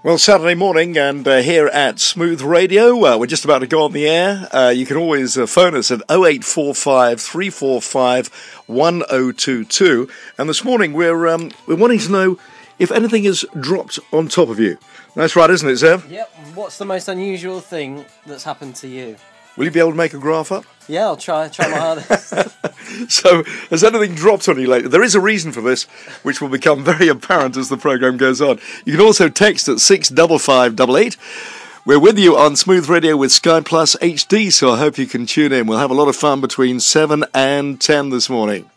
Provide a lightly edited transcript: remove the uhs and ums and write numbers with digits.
Well, Saturday morning, and here at Smooth Radio, we're just about to go on the air. You can always phone us at 0845 345 1022. And this morning, we're wanting to know if anything has dropped on top of you. That's right, isn't it, Zev? Yep. What's the most unusual thing that's happened to you? Will you be able to make a graph up? Yeah, I'll try my hardest. So, has anything dropped on you lately? There is a reason for this, which will become very apparent as the programme goes on. You can also text at 65588. We're with you on Smooth Radio with Sky Plus HD, so I hope you can tune in. We'll have a lot of fun between 7 and 10 this morning.